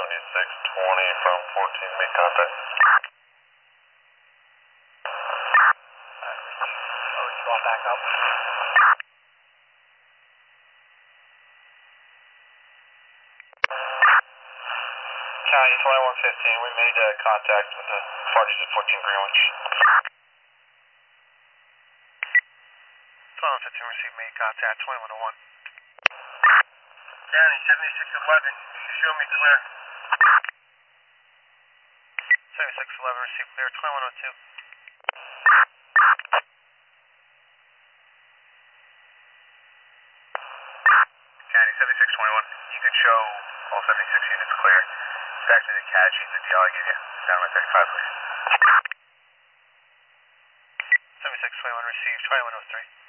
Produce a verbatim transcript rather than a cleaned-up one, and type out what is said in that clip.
seventy-six twenty from fourteen, make contact. Oh, it's going back up. County twenty-one fifteen, we made uh, contact with the parties at fourteen Greenwich. twenty-one fifteen, received made contact, twenty-one oh one. County seventy-six eleven, you show me clear. seventy-six eleven, received clear, twenty-one oh two. County seventy-six twenty-one, you can show all seventy-six units clear. It's actually the C A D sheet, the deal I gave you. Down by thirty-five, please. seventy-six twenty-one, received, twenty-one oh three.